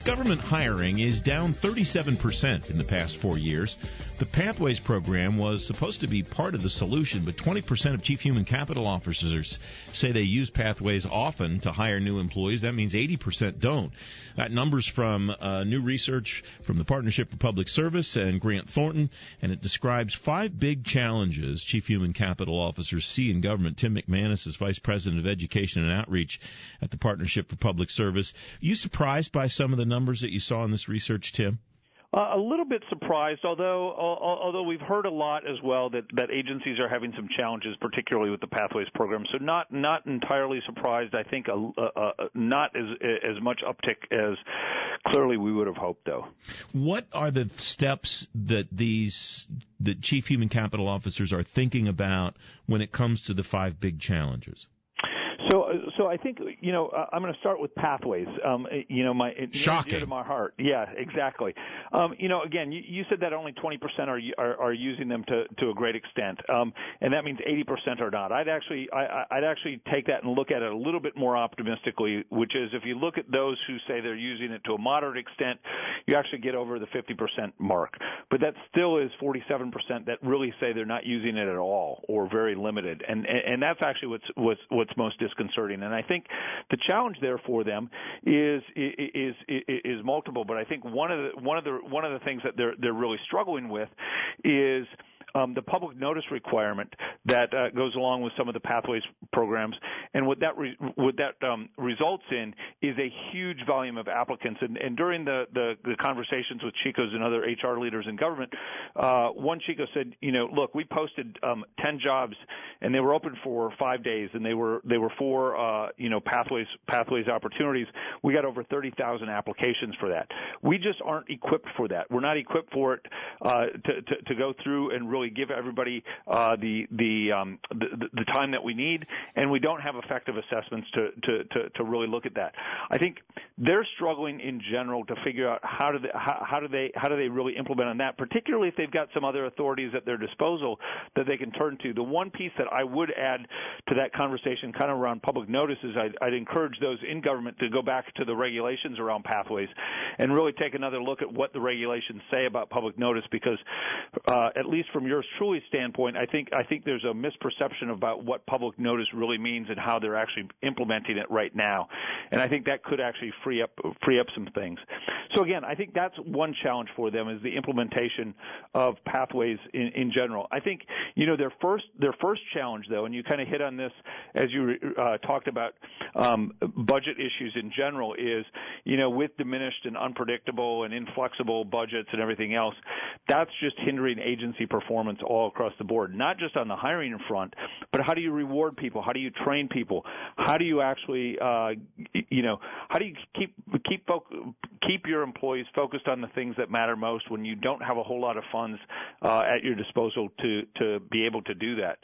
Government hiring is down 37% in the past 4 years. The Pathways program was supposed to be part of the solution, but 20% of chief human capital officers say they use Pathways often to hire new employees. That means 80% don't. That number's from new research from the Partnership for Public Service and Grant Thornton, and it describes 5 big challenges chief human capital officers see in government. Tim McManus is Vice President of Education and Outreach at the Partnership for Public Service. Are you surprised by some of the numbers that you saw in this research, Tim? A little bit surprised, although we've heard a lot as well that agencies are having some challenges, particularly with the Pathways program. So not entirely surprised. I think not as much uptick as clearly we would have hoped, though. What are the steps that chief human capital officers are thinking about when it comes to the 5 big challenges? So I think, I'm going to start with Pathways. Shocking. Dear to my heart. Yeah, exactly. Again, you said that only 20% are using them to a great extent. And that means 80% are not. I'd actually take that and look at it a little bit more optimistically, which is if you look at those who say they're using it to a moderate extent, you actually get over the 50% mark. But that still is 47% that really say they're not using it at all or very limited. And that's actually what's most disconcerting. And I think the challenge there for them is multiple. But I think one of the things that they're really struggling with is the public notice requirement that goes along with some of the Pathways programs, and what that results in is a huge volume of applicants. And during the conversations with Chicos and other HR leaders in government, one Chico said, look, we posted 10 jobs, and they were open for 5 days, and they were for Pathways opportunities. We got over 30,000 applications for that. We just aren't equipped for that. We're not equipped for it to go through and really give everybody the time that we need, and we don't have effective assessments to really look at that. I think they're struggling in general to figure out how do they really implement on that, particularly if they've got some other authorities at their disposal that they can turn to. The one piece that I would add to that conversation kind of around public notice is I'd encourage those in government to go back to the regulations around Pathways and really take another look at what the regulations say about public notice, because at least from yours truly standpoint, I think there's a misperception about what public notice really means and how they're actually implementing it right now. And I think that could actually free up some things. So again, I think that's one challenge for them, is the implementation of Pathways in general. I think, their first challenge though, and you kind of hit on this as you talked about budget issues in general, is, with diminished and unpredictable and inflexible budgets and everything else, that's just hindering agency performance all across the board, not just on the hiring front, but how do you reward people? How do you train people? How do you actually, how do you keep your employees focused on the things that matter most when you don't have a whole lot of funds at your disposal to be able to do that?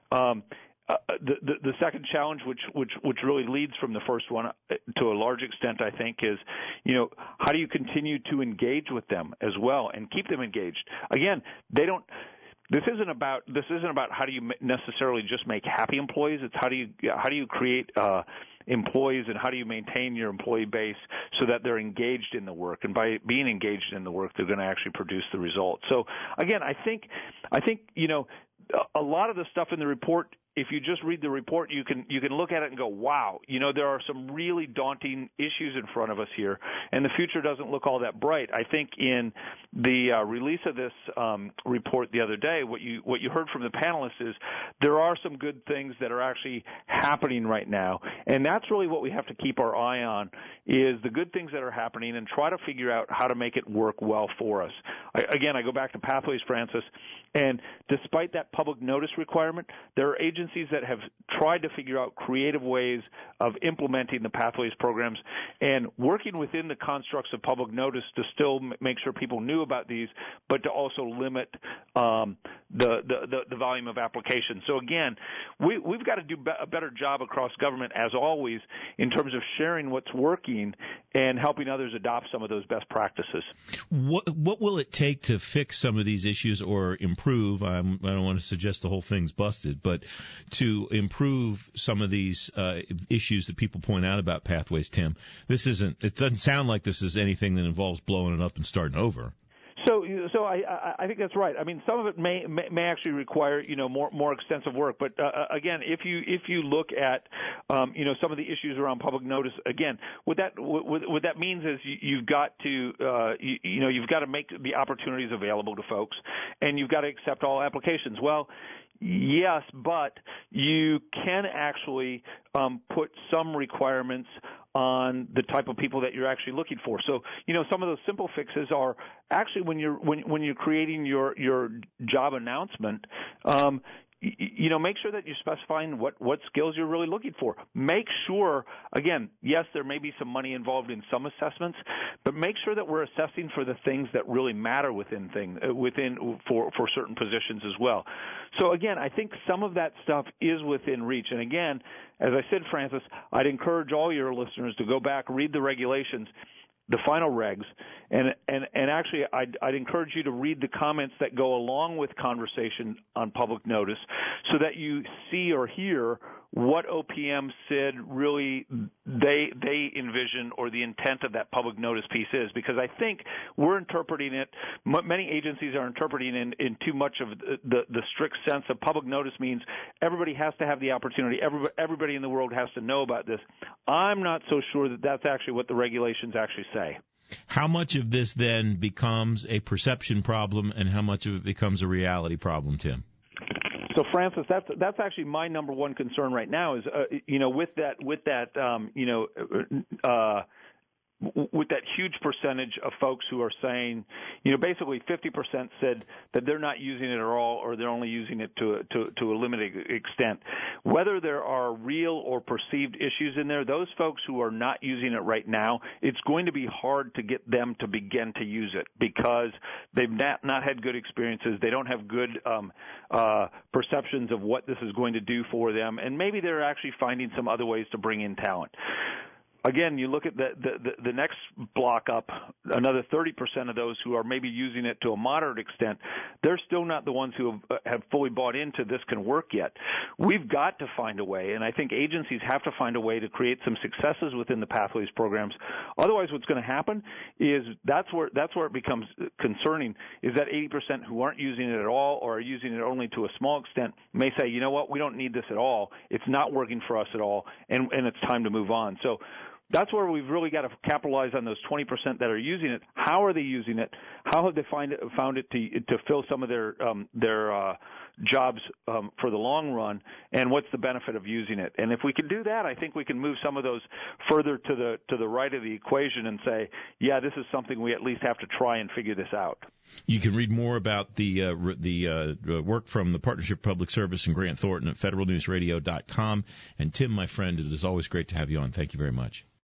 The second challenge, which really leads from the first one to a large extent, I think, is, how do you continue to engage with them as well and keep them engaged? Again, this isn't about how do you necessarily just make happy employees. It's how do you create employees, and how do you maintain your employee base so that they're engaged in the work, and by being engaged in the work, they're going to actually produce the results. So again, I think a lot of the stuff in the report, if you just read the report, you can look at it and go, wow, there are some really daunting issues in front of us here, and the future doesn't look all that bright. I think in the release of this report the other day, what you heard from the panelists is there are some good things that are actually happening right now, and that's really what we have to keep our eye on, is the good things that are happening and try to figure out how to make it work well for us. I go back to Pathways, Francis, and despite that public notice requirement, there are agencies that have tried to figure out creative ways of implementing the Pathways programs and working within the constructs of public notice to still make sure people knew about these, but to also limit the volume of applications. So again, we've got to do a better job across government, as always, in terms of sharing what's working and helping others adopt some of those best practices. What will it take to fix some of these issues or improve? I don't want to suggest the whole thing's busted, but to improve some of these issues that people point out about Pathways, Tim? It doesn't sound like this is anything that involves blowing it up and starting over. So I think that's right. I mean, some of it may actually require more extensive work. But again, if you look at some of the issues around public notice, again, what that means is you've got to you've got to make the opportunities available to folks, and you've got to accept all applications. Well, yes, but you can actually put some requirements on the type of people that you're actually looking for. So, some of those simple fixes are actually when you're creating your job announcement, make sure that you're specifying what skills you're really looking for. Make sure, again, yes, there may be some money involved in some assessments, but make sure that we're assessing for the things that really matter for certain positions as well. So again, I think some of that stuff is within reach. And again, as I said, Francis, I'd encourage all your listeners to go back, read the regulations, the final regs, and actually I'd encourage you to read the comments that go along with conversation on public notice so that you see or hear what OPM said really they envision or the intent of that public notice piece is, because I think we're interpreting it, many agencies are interpreting in too much of the strict sense of public notice means everybody has to have the opportunity, everybody in the world has to know about this. I'm not so sure that that's actually what the regulations actually say. How much of this then becomes a perception problem and how much of it becomes a reality problem, Tim? So, Francis, that's actually my number one concern right now is, with that huge percentage of folks who are saying, basically 50% said that they're not using it at all or they're only using it to a limited extent. Whether there are real or perceived issues in there, those folks who are not using it right now, it's going to be hard to get them to begin to use it because they've not had good experiences. They don't have good perceptions of what this is going to do for them, and maybe they're actually finding some other ways to bring in talent. Again, you look at the next block up, another 30% of those who are maybe using it to a moderate extent, they're still not the ones who have fully bought into this can work yet. We've got to find a way, and I think agencies have to find a way to create some successes within the Pathways programs. Otherwise, what's going to happen is that's where it becomes concerning, is that 80% who aren't using it at all or are using it only to a small extent may say, you know what, we don't need this at all. It's not working for us at all, and it's time to move on. So that's where we've really got to capitalize on those 20% that are using it. How are they using it? How have they found it to fill some of their jobs for the long run? And what's the benefit of using it? And if we can do that, I think we can move some of those further to the right of the equation and say, yeah, this is something we at least have to try and figure this out. You can read more about the work from the Partnership for Public Service and Grant Thornton at federalnewsradio.com. And Tim, my friend, it is always great to have you on. Thank you very much.